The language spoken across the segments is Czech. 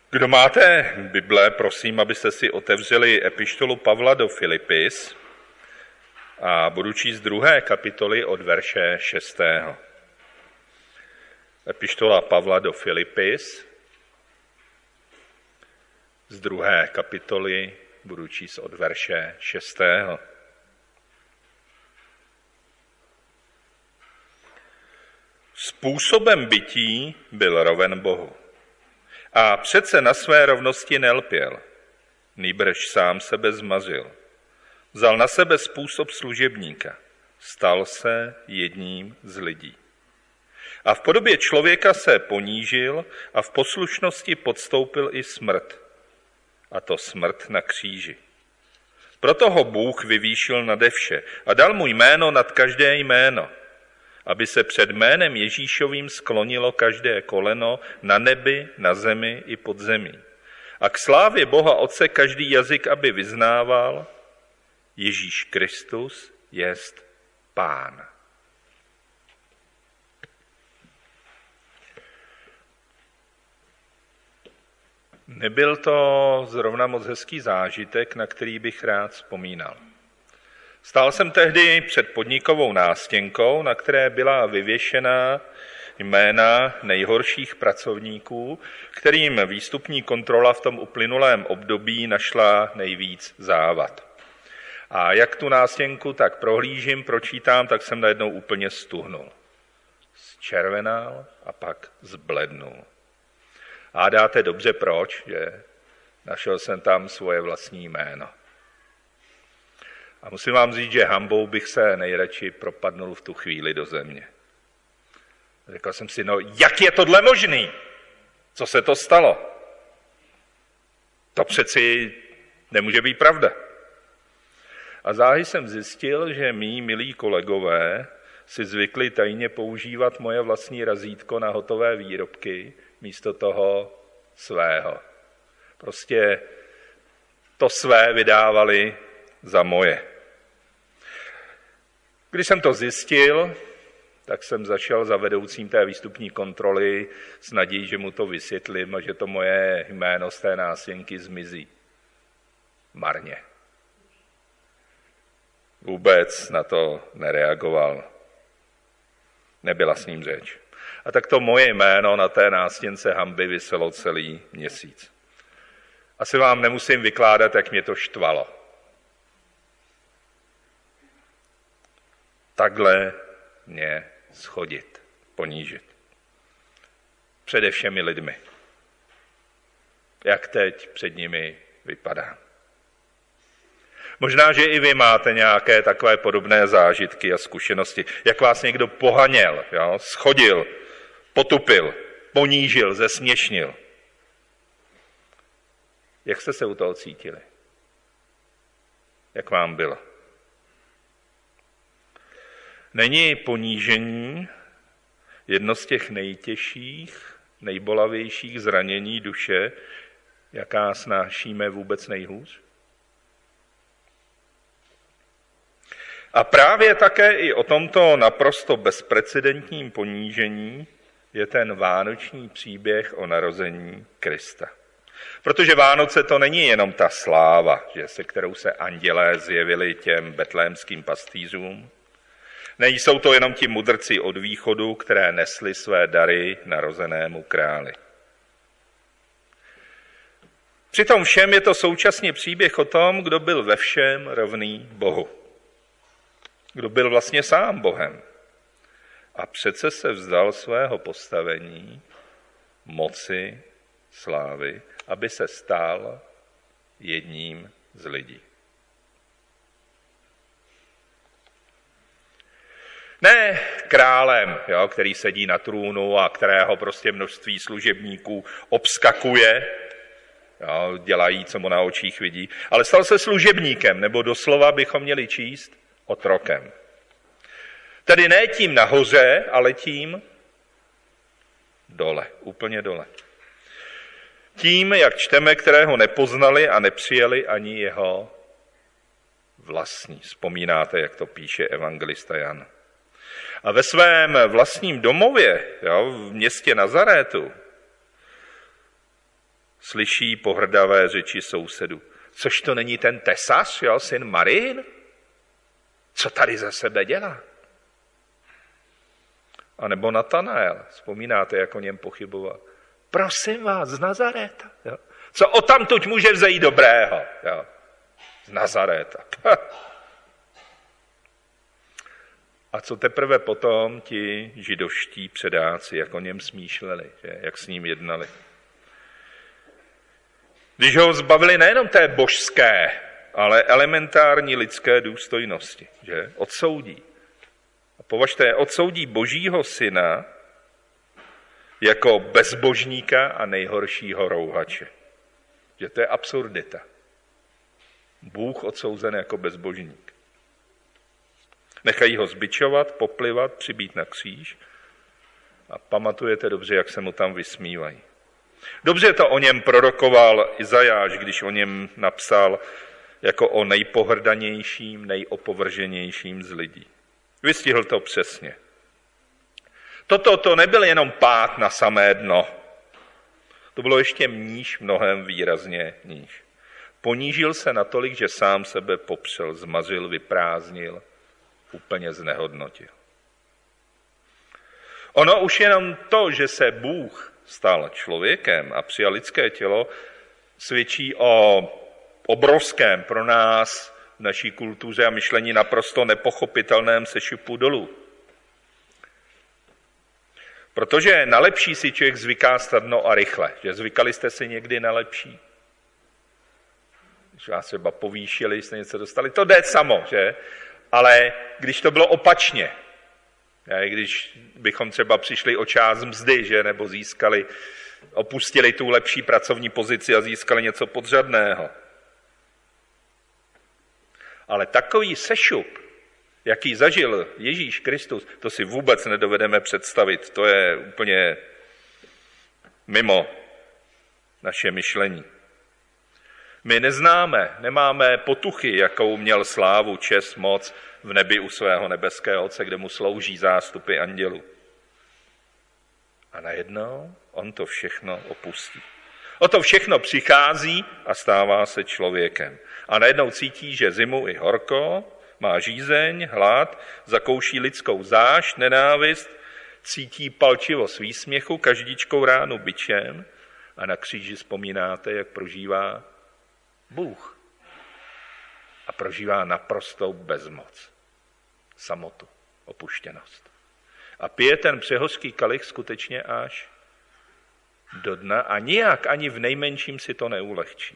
Kdo máte Bible, prosím, abyste si otevřeli epištolu Pavla do Filipis a budu číst 2. kapitoly od verše 6. Epištola Pavla do Filipis z 2. kapitoly budu číst od verše 6. Způsobem bytí byl roven Bohu. A přece na své rovnosti nelpěl, nýbrž sám sebe zmazil. Vzal na sebe způsob služebníka, stal se jedním z lidí. A v podobě člověka se ponížil a v poslušnosti podstoupil i smrt, a to smrt na kříži. Proto ho Bůh vyvýšil nade vše a dal mu jméno nad každé jméno, aby se před jménem Ježíšovým sklonilo každé koleno na nebi, na zemi i pod zemí. A k slávě Boha Otce každý jazyk, aby vyznával, Ježíš Kristus jest Pán. Nebyl to zrovna moc hezký zážitek, na který bych rád vzpomínal. Stál jsem tehdy před podnikovou nástěnkou, na které byla vyvěšená jména nejhorších pracovníků, kterým výstupní kontrola v tom uplynulém období našla nejvíc závad. A jak tu nástěnku tak prohlížím, pročítám, tak jsem najednou úplně stuhnul. Zčervenal a pak zblednul. A dáte dobře proč, že našel jsem tam svoje vlastní jméno. A musím vám říct, že hanbou bych se nejradši propadnul v tu chvíli do země. Řekl jsem si, no jak je tohle možný? Co se to stalo? To přeci nemůže být pravda. A záhy jsem zjistil, že mí milí kolegové si zvykli tajně používat moje vlastní razítko na hotové výrobky místo toho svého. Prostě to své vydávali za moje. Když jsem to zjistil, tak jsem zašel za vedoucím té výstupní kontroly s nadějí, že mu to vysvětlím a že to moje jméno z té nástěnky zmizí. Marně. Vůbec na to nereagoval. Nebyla s ním řeč. A tak to moje jméno na té nástěnce hanby viselo celý měsíc. Asi vám nemusím vykládat, jak mě to štvalo. Takhle mě schodit, ponížit. Přede všemi lidmi. Jak teď před nimi vypadá. Možná, že i vy máte nějaké takové podobné zážitky a zkušenosti. Jak vás někdo pohaněl, jo? Schodil, potupil, ponížil, zesměšnil. Jak jste se u toho cítili? Jak vám bylo? Není ponížení jedno z těch nejtěžších, nejbolavějších zranění duše, jaká snášíme vůbec nejhůř? A právě také i o tomto naprosto bezprecedentním ponížení je ten vánoční příběh o narození Krista. Protože Vánoce to není jenom ta sláva, že se kterou se andělé zjevili těm betlémským pastýřům. Nejsou to jenom ti mudrci od východu, které nesli své dary narozenému králi. Přitom všem je to současně příběh o tom, kdo byl ve všem rovný Bohu. Kdo byl vlastně sám Bohem. A přece se vzdal svého postavení, moci, slávy, aby se stal jedním z lidí. Ne králem, jo, který sedí na trůnu a kterého prostě množství služebníků obskakuje, jo, dělají, co mu na očích vidí, ale stal se služebníkem, nebo doslova bychom měli číst otrokem. Tedy ne tím nahoře, ale tím dole, úplně dole. Tím, jak čteme, kterého nepoznali a nepřijali ani jeho vlastní. Vzpomínáte, jak to píše evangelista Jan. A ve svém vlastním domově, jo, v městě Nazarétu, Slyší pohrdavé řeči sousedů. Což to není ten tesař, jo, syn Marin? Co tady za sebe dělá? A nebo Natanael, vzpomínáte, jak o něm pochyboval. Prosím vás, z Nazaréta. Jo? Co o tamtuť může vzejít dobrého? Jo? Z Nazaréta. A co teprve potom ti židovští předáci, jak o něm smýšleli, že? Jak s ním jednali. Když ho zbavili nejenom té božské, ale elementární lidské důstojnosti, že? Odsoudí. A považte, odsoudí Božího syna jako bezbožníka a nejhoršího rouhače. Že to je absurdita. Bůh odsouzen jako bezbožník. Nechají ho zbičovat, poplivat, přibít na kříž a pamatujete dobře, jak se mu tam vysmívají. Dobře to o něm prorokoval Izajáš, když o něm napsal jako o nejpohrdanějším, nejopovrženějším z lidí. Vystihl to přesně. Toto nebyl jenom pád na samé dno. To bylo ještě níž, mnohem výrazně níž. Ponížil se natolik, že sám sebe popřel, zmazil, vyprázdnil, úplně znehodnotil. Ono už jenom to, že se Bůh stal člověkem a přijal lidské tělo, svědčí o obrovském pro nás v naší kultuře a myšlení naprosto nepochopitelném sešupu dolů. Protože na lepší si člověk zvyká snadno a rychle. Že zvykali jste si někdy na lepší? Když vás třeba povýšili, jste něco dostali, to jde samo, že? Ale když to bylo opačně, když bychom třeba přišli o část mzdy, že? Nebo opustili tu lepší pracovní pozici a získali něco podřadného. Ale takový sešup, jaký zažil Ježíš Kristus, to si vůbec nedovedeme představit. To je úplně mimo naše myšlení. My nemáme potuchy, jakou měl slávu, čest, moc v nebi u svého nebeského Otce, kde mu slouží zástupy andělů. A najednou on to všechno opustí. O to všechno přichází a stává se člověkem. A najednou cítí, že zimu i horko, má žízeň, hlad, zakouší lidskou zášť, nenávist, cítí palčivost výsměchu, každičkou ránu bičem a na kříži vzpomínáte, jak prožívá Bůh. A prožívá naprostou bezmoc, samotu, opuštěnost. A pije ten přehořký kalich skutečně až do dna a nijak ani v nejmenším si to neulehčí.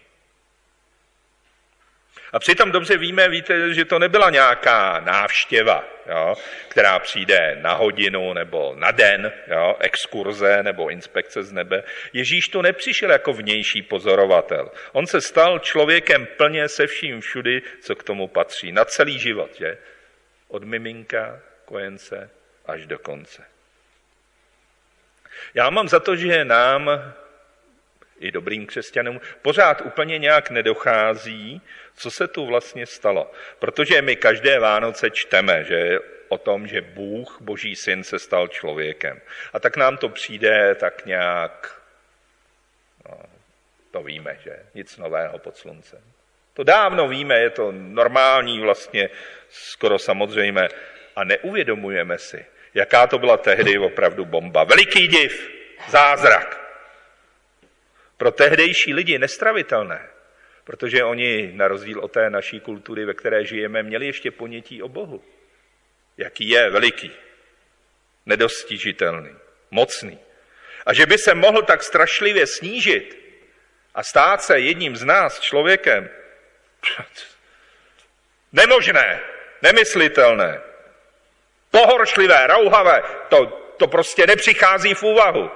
A přitom dobře víte, že to nebyla nějaká návštěva, jo, která přijde na hodinu nebo na den, jo, exkurze nebo inspekce z nebe. Ježíš tu nepřišel jako vnější pozorovatel. On se stal člověkem plně se vším všudy, co k tomu patří. Na celý život, že? Od miminka, kojence až do konce. Já mám za to, že nám, i dobrým křesťanům, pořád úplně nějak nedochází, co se tu vlastně stalo. Protože my každé Vánoce čteme, že o tom, že Bůh, Boží syn, se stal člověkem. A tak nám to přijde tak nějak, to víme, že nic nového pod sluncem. To dávno víme, je to normální vlastně, skoro samozřejmé. A neuvědomujeme si, jaká to byla tehdy opravdu bomba. Veliký div, zázrak. Pro tehdejší lidi nestravitelné, protože oni, na rozdíl od té naší kultury, ve které žijeme, měli ještě ponětí o Bohu. Jaký je veliký, nedostižitelný, mocný. A že by se mohl tak strašlivě snížit a stát se jedním z nás, člověkem, nemožné, nemyslitelné, pohoršlivé, rouhavé, to prostě nepřichází v úvahu.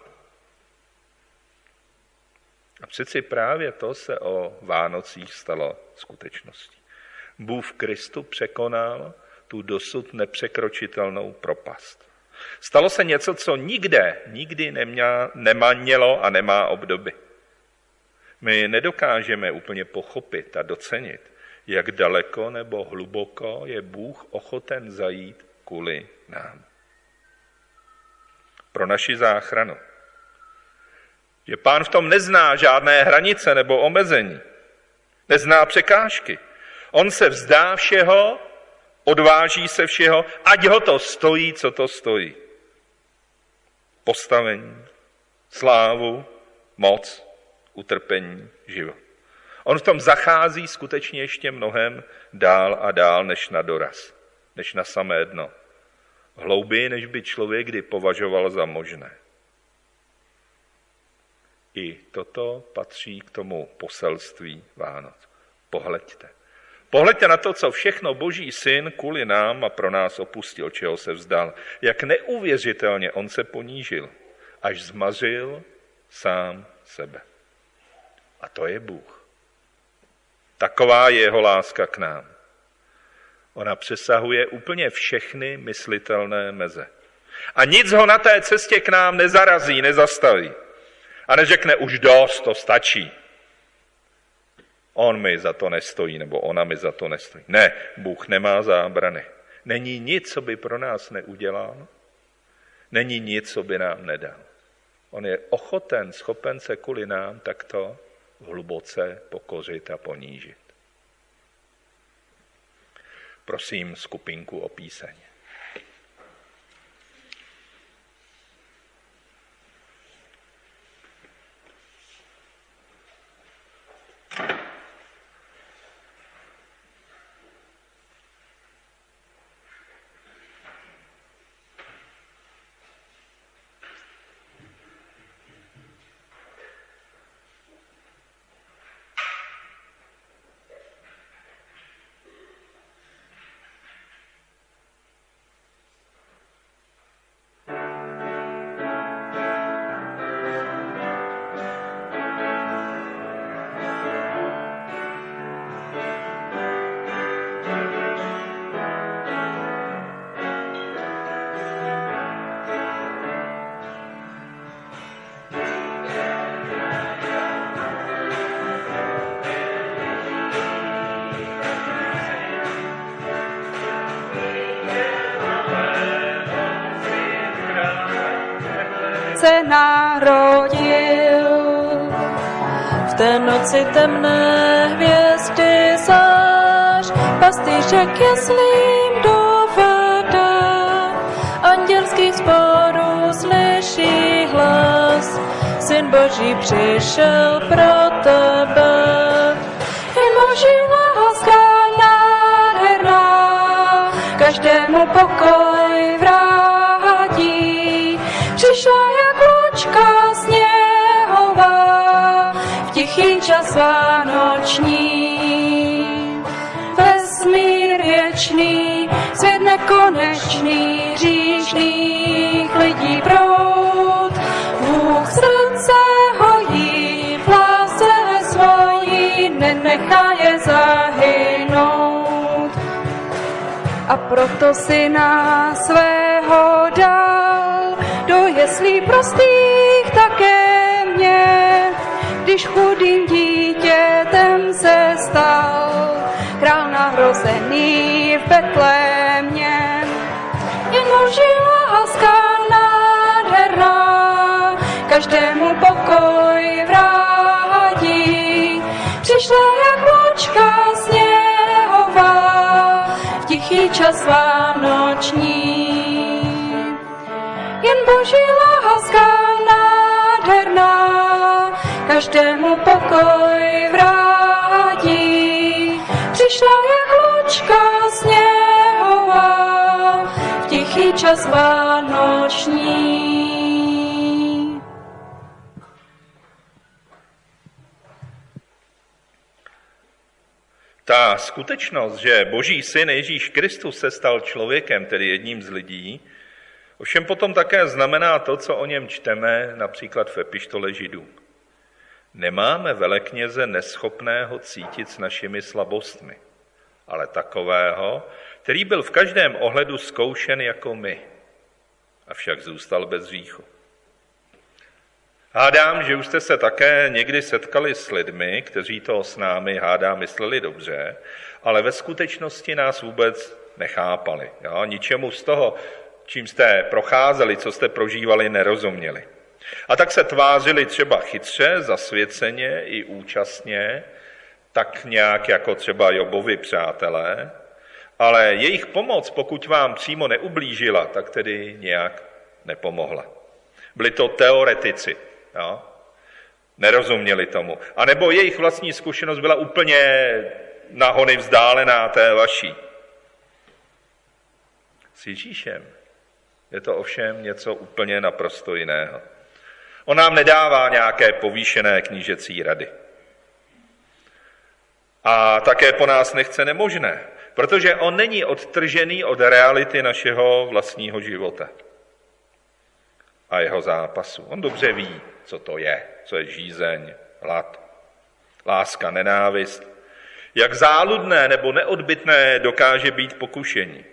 A přeci právě to se o Vánocích stalo skutečností. Bůh v Kristu překonal tu dosud nepřekročitelnou propast. Stalo se něco, co nikdy nemělo a nemá obdoby. My nedokážeme úplně pochopit a docenit, jak daleko nebo hluboko je Bůh ochoten zajít kvůli nám. Pro naši záchranu. Že Pán v tom nezná žádné hranice nebo omezení. Nezná překážky. On se vzdá všeho, odváží se všeho, ať ho to stojí, co to stojí. Postavení, slávu, moc, utrpení, život. On v tom zachází skutečně ještě mnohem dál a dál než na doraz, než na samé dno. Hlouběji, než by člověk kdy považoval za možné. I toto patří k tomu poselství Vánoc. Pohleďte. Pohleďte na to, co všechno Boží syn kvůli nám a pro nás opustil, čeho se vzdal. Jak neuvěřitelně on se ponížil, až zmařil sám sebe. A to je Bůh. Taková je jeho láska k nám. Ona přesahuje úplně všechny myslitelné meze. A nic ho na té cestě k nám nezarazí, nezastaví. A neřekne už dost, to stačí. On mi za to nestojí, nebo ona mi za to nestojí. Ne, Bůh nemá zábrany. Není nic, co by pro nás neudělal. Není nic, co by nám nedal. On je ochoten, schopen se kvůli nám takto hluboce pokořit a ponížit. Prosím skupinku o píseň. Se narodil. V té noci temné hvězdy zář, pastýřek jeslím dovede. Andělských sborů slyší hlas, Syn Boží přišel pro tebe. Jen Boží láska nádherná, každému pokoj vrátí. Přišla jak loďka sněhová, v tichý čas vánoční. Vesmír věčný, svět nekonečný, hříšných lidí proud. Bůh srdce hojí, v lásce svojí, nenechá je zahynout. A proto Syna svého dal, do jeslí prostých také mě, když chudým dítětem se stal, král narozený v Betlémě. Jen Boží láska nádherná, každému pokoj vrátí. Přišla jak loďka sněhová, v tichý čas vánoční. Jen Boží láska nádherná, každému pokoj vrátí. Přišla jak loďka sněhová, v tichý čas vánoční. Ta skutečnost, že Boží syn Ježíš Kristus se stal člověkem, tedy jedním z lidí, ovšem potom také znamená to, co o něm čteme, například v epištole Židům. Nemáme velekněze neschopného cítit s našimi slabostmi, ale takového, který byl v každém ohledu zkoušen jako my, avšak zůstal bez hříchu. Hádám, že už jste se také někdy setkali s lidmi, kteří to s námi, hádám, mysleli dobře, ale ve skutečnosti nás vůbec nechápali. Jo? Ničemu z toho, čím jste procházeli, co jste prožívali, nerozuměli. A tak se tvářili třeba chytře, zasvěceně i účastně, tak nějak jako třeba Jobovi přátelé, ale jejich pomoc, pokud vám přímo neublížila, tak tedy nějak nepomohla. Byli to teoretici, jo? Nerozuměli tomu. A nebo jejich vlastní zkušenost byla úplně na hony vzdálená té vaší. S Ježíšem je to ovšem něco úplně naprosto jiného. On nám nedává nějaké povýšené knížecí rady. A také po nás nechce nemožné, protože on není odtržený od reality našeho vlastního života a jeho zápasu. On dobře ví, co je žízeň, hlad, láska, nenávist, jak záludné nebo neodbytné dokáže být pokušení,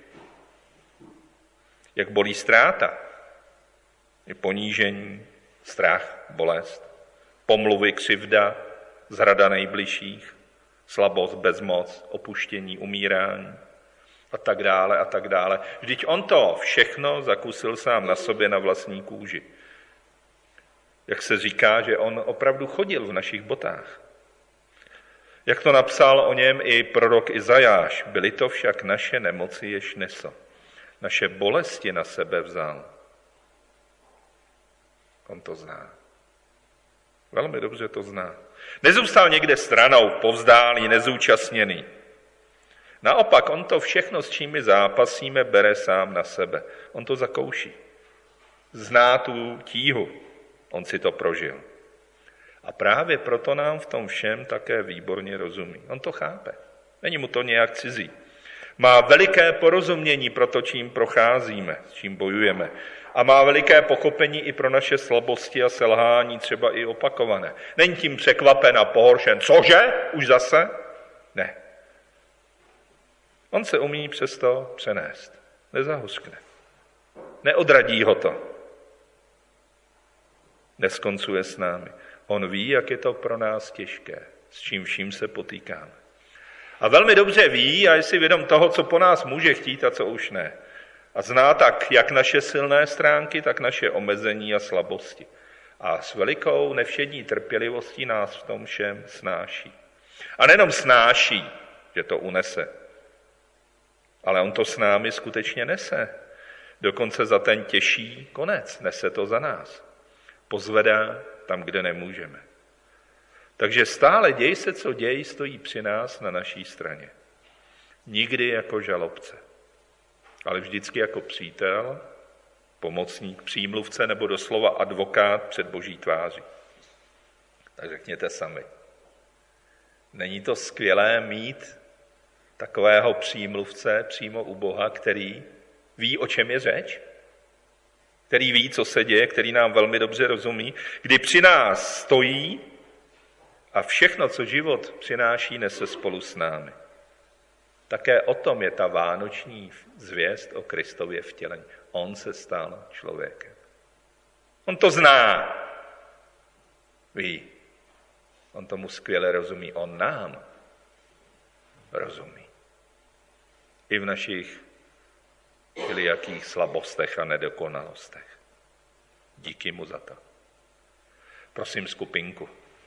jak bolí ztráta, je ponížení, strach, bolest, pomluvy, křivda, zrada nejbližších, slabost, bezmoc, opuštění, umírání a tak dále a tak dále. Vždyť on to všechno zakusil sám na sobě na vlastní kůži. Jak se říká, že on opravdu chodil v našich botách. Jak to napsal o něm i prorok Izajáš, byly to však naše nemoci, jež nesl. Naše bolesti na sebe vzal. On to zná. Velmi dobře to zná. Nezůstal někde stranou, povzdálý, nezúčastněný. Naopak, on to všechno, s čím my zápasíme, bere sám na sebe. On to zakouší. Zná tu tíhu. On si to prožil. A právě proto nám v tom všem také výborně rozumí. On to chápe. Není mu to nějak cizí. Má veliké porozumění pro to, čím procházíme, s čím bojujeme. A má veliké pochopení i pro naše slabosti a selhání, třeba i opakované. Není tím překvapen a pohoršen. Cože? Už zase? Ne. On se umí přesto přenést. Nezahořkne. Neodradí ho to. Neskoncuje s námi. On ví, jak je to pro nás těžké, s čím vším se potýkáme. A velmi dobře ví a je si vědom toho, co po nás může chtít a co už ne. A zná tak jak naše silné stránky, tak naše omezení a slabosti. A s velikou nevšední trpělivostí nás v tom všem snáší. A nejenom snáší, že to unese, ale on to s námi skutečně nese. Dokonce za ten těžší konec nese to za nás. Pozvedá tam, kde nemůžeme. Takže stále děj se, co děj, stojí při nás na naší straně. Nikdy jako žalobce, ale vždycky jako přítel, pomocník, přímluvce nebo doslova advokát před Boží tváří. Tak řekněte sami. Není to skvělé mít takového přímluvce přímo u Boha, který ví, o čem je řeč? Který ví, co se děje, který nám velmi dobře rozumí, kdy při nás stojí a všechno, co život přináší, nese spolu s námi. Také o tom je ta vánoční zvěst o Kristově vtělení. On se stal člověkem. On to zná. Ví. On tomu skvěle rozumí. On nám rozumí. I v našich jakých slabostech a nedokonalostech. Díky mu za to. Prosím skupinku.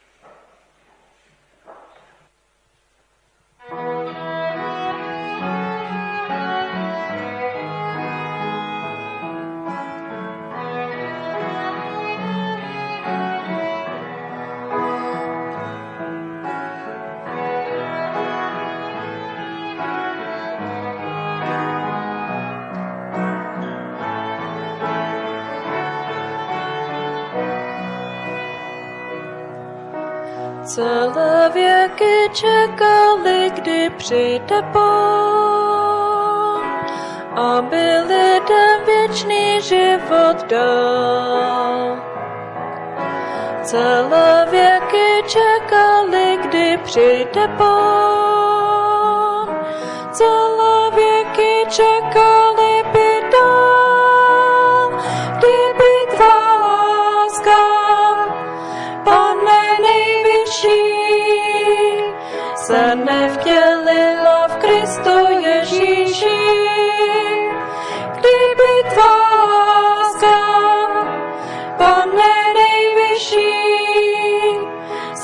Celé věky čekali, kdy přijde Pán, aby lidem věčný život dal. Celé věky čekali, kdy přijde Pán, celé věky čekali by dal, kdyby tvá láska, Pane nejvyšší, se nevtělila v Kristu Ježíši. Kdyby tvá láska, Pane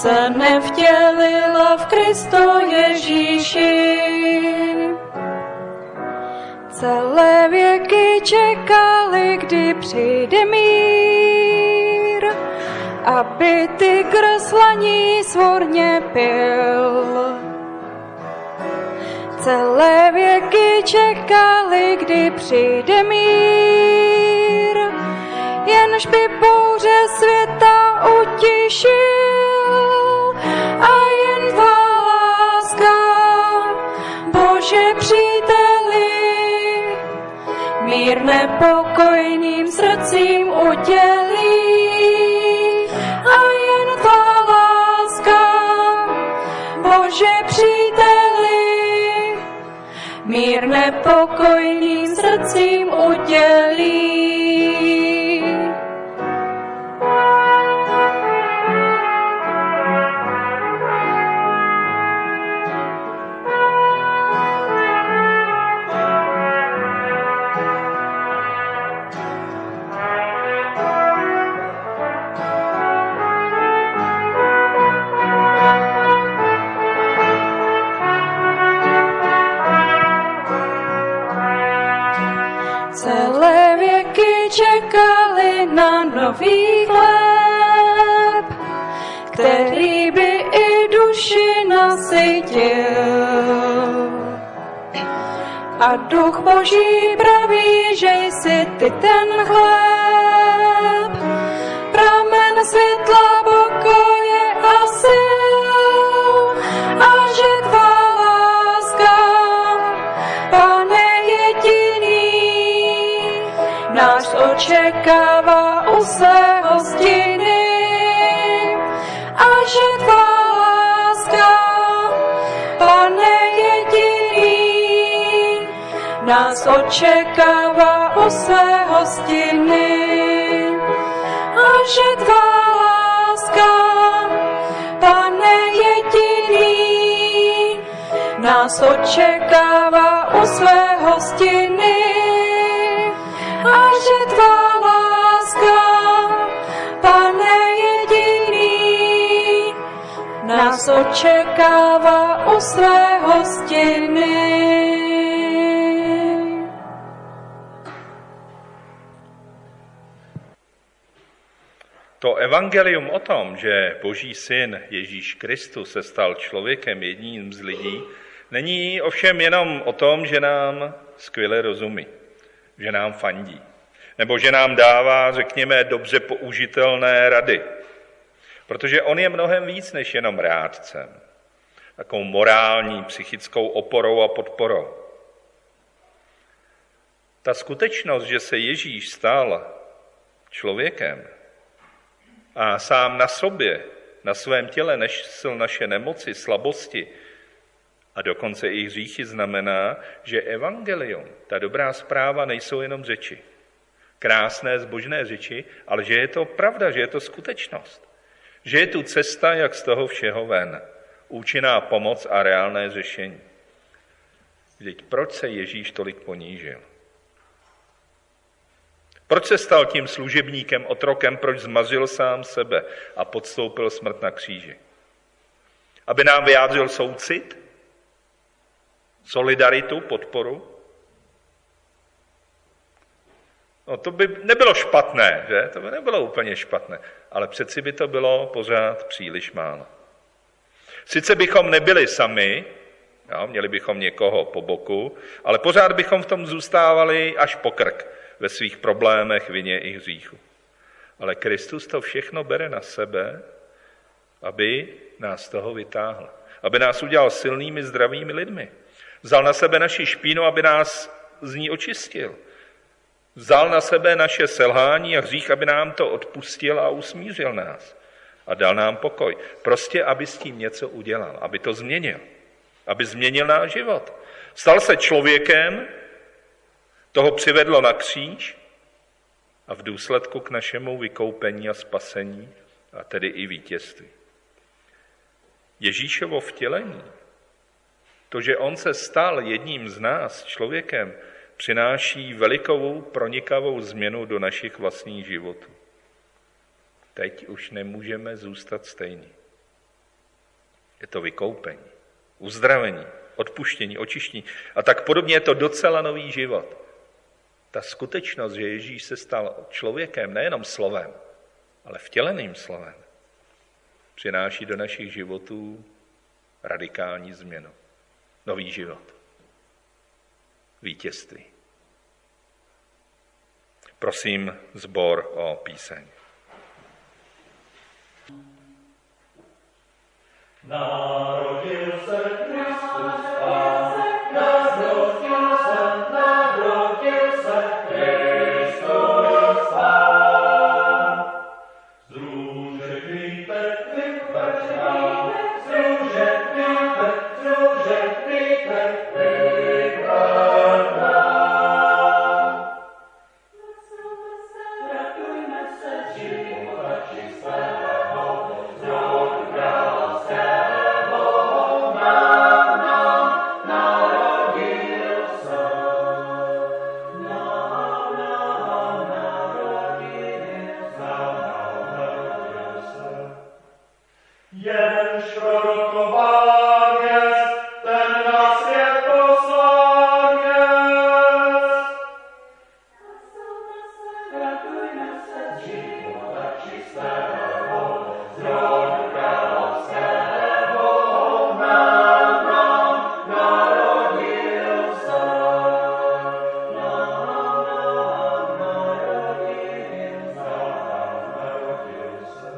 se nevtělila v Kristu Ježíši. Celé věky čekali, kdy přijde mír, aby ty kreslení svorně pil. Celé věky čekali, kdy přijde mír, jenž by bouře světa utišil. A jen tvá láska, Bože příteli, mír nepokojným srdcím udělí. A jen tvá láska, Bože příteli, mír nepokojným srdcím udělí. Celé věky čekali na nový chléb, který by i duši nasytil. A Duch Boží praví, že jsi ty ten chléb, pramen světla, pokoje a sil, a že tvá láska, Pane jediný, nás očekává u své hostiny. A že tvá láska, Pane jediný, nás očekává u své hostiny. A že tvá láska, Pane jediný, nás očekává u své hostiny. A že tvá láska, Pane jediný, nás očekává u své hostiny. To evangelium o tom, že Boží syn Ježíš Kristus se stal člověkem, jedním z lidí, není ovšem jenom o tom, že nám skvěle rozumí, že nám fandí, nebo že nám dává, řekněme, dobře použitelné rady. Protože on je mnohem víc než jenom rádcem, takovou morální, psychickou oporou a podporou. Ta skutečnost, že se Ježíš stal člověkem a sám na sobě, na svém těle nesl naše nemoci, slabosti a dokonce i hříchy, znamená, že evangelium, ta dobrá zpráva, nejsou jenom řeči. Krásné, zbožné řeči, ale že je to pravda, že je to skutečnost. Že je tu cesta, jak z toho všeho ven. Účinná pomoc a reálné řešení. Vždyť proč se Ježíš tolik ponížil? Proč se stal tím služebníkem, otrokem, proč zmazil sám sebe a podstoupil smrt na kříži? Aby nám vyjádřil soucit? Solidaritu, podporu? No to by nebylo špatné, že? To by nebylo úplně špatné, ale přeci by to bylo pořád příliš málo. Sice bychom nebyli sami, jo, měli bychom někoho po boku, ale pořád bychom v tom zůstávali až po krk ve svých problémech, vině i hříchu. Ale Kristus to všechno bere na sebe, aby nás z toho vytáhl, aby nás udělal silnými, zdravými lidmi. Vzal na sebe naši špínu, aby nás z ní očistil. Vzal na sebe naše selhání a hřích, aby nám to odpustil a usmířil nás. A dal nám pokoj. Prostě, aby s tím něco udělal, aby to změnil. Aby změnil náš život. Stal se člověkem, toho přivedlo na kříž a v důsledku k našemu vykoupení a spasení, a tedy i vítězství. Ježíšovo vtělení, to, že on se stal jedním z nás, člověkem, přináší velikou pronikavou změnu do našich vlastních životů. Teď už nemůžeme zůstat stejní. Je to vykoupení, uzdravení, odpuštění, očištění. A tak podobně je to docela nový život. Ta skutečnost, že Ježíš se stal člověkem, nejenom slovem, ale vtěleným slovem, přináší do našich životů radikální změnu. Nový život. Vítězství. Prosím sbor o píseň. Narodil se Kristus Pán, narodil se Kristus Pán. Z růže kvíte, vyprchá, z růže kvíte, vyprchá. Radujme se života čistého, z rodu královského nám narodil se. Nám narodil se. Jenž prorokován jest, ten na svět poslán jest. Radujme se života čistého, z rodu královského nám narodil se. Nám narodil se.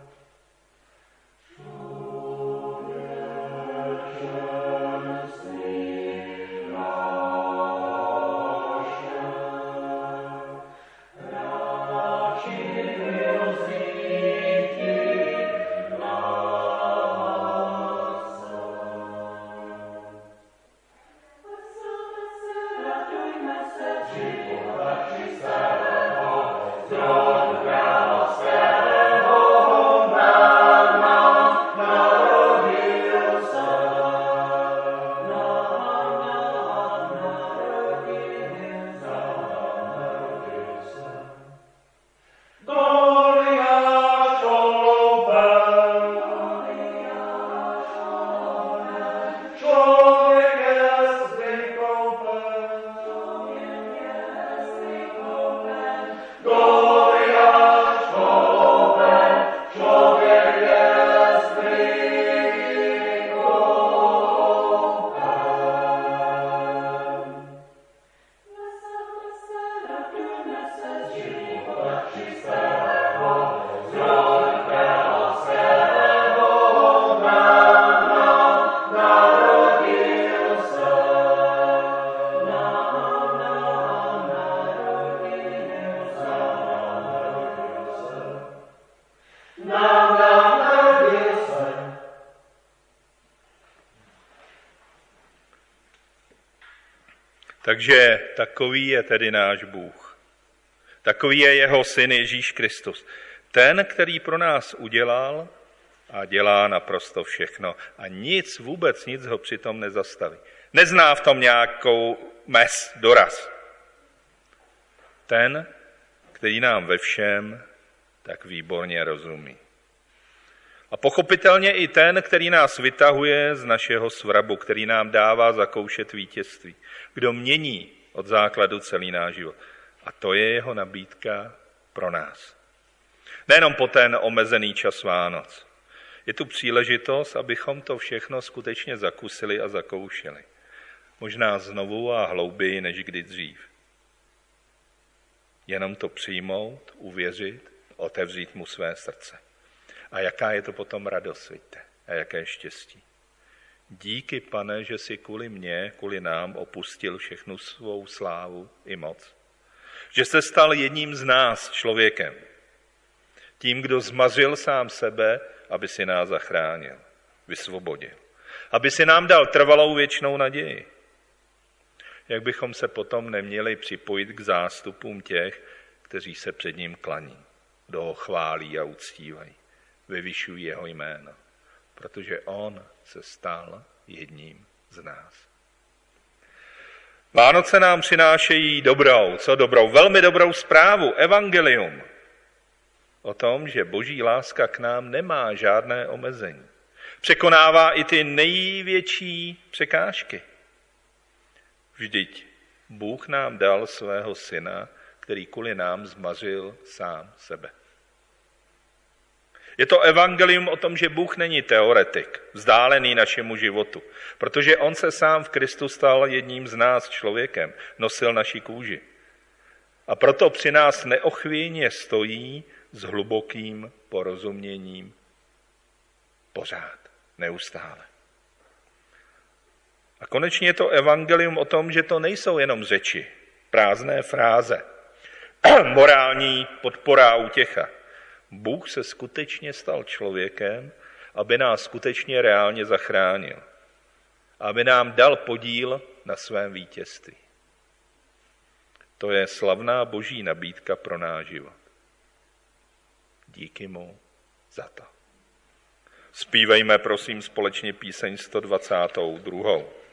Takže takový je tedy náš Bůh. Takový je jeho syn Ježíš Kristus. Ten, který pro nás udělal a dělá naprosto všechno. A nic, vůbec nic ho přitom nezastaví. Nezná v tom nějakou mez, doraz. Ten, který nám ve všem tak výborně rozumí. A pochopitelně i ten, který nás vytahuje z našeho svrabu, který nám dává zakoušet vítězství. Kdo mění od základu celý náš život. A to je jeho nabídka pro nás. Nejenom po ten omezený čas Vánoc. Je tu příležitost, abychom to všechno skutečně zakusili a zakoušeli. Možná znovu a hlouběji než kdy dřív. Jenom to přijmout, uvěřit, otevřít mu své srdce. A jaká je to potom radost, vidíte? A jaké štěstí. Díky, Pane, že jsi kvůli mně, kvůli nám opustil všechnu svou slávu i moc. Že se stal jedním z nás člověkem. Tím, kdo zmařil sám sebe, aby si nás zachránil, vysvobodil. Aby si nám dal trvalou věčnou naději. Jak bychom se potom neměli připojit k zástupům těch, kteří se před ním klaní, kdo ho chválí a uctívají, vyvyšují jeho jméno, protože on se stal jedním z nás. Vánoce nám přinášejí dobrou, velmi dobrou zprávu, evangelium, o tom, že boží láska k nám nemá žádné omezení. Překonává i ty největší překážky. Vždyť Bůh nám dal svého syna, který kvůli nám zmařil sám sebe. Je to evangelium o tom, že Bůh není teoretik, vzdálený našemu životu, protože on se sám v Kristu stal jedním z nás člověkem, nosil naši kůži. A proto při nás neochvějně stojí s hlubokým porozuměním pořád, neustále. A konečně je to evangelium o tom, že to nejsou jenom řeči, prázdné fráze, morální podpora a útěcha. Bůh se skutečně stal člověkem, aby nás skutečně reálně zachránil. Aby nám dal podíl na svém vítězství. To je slavná boží nabídka pro náš život. Díky mu za to. Zpívejme prosím společně píseň 122.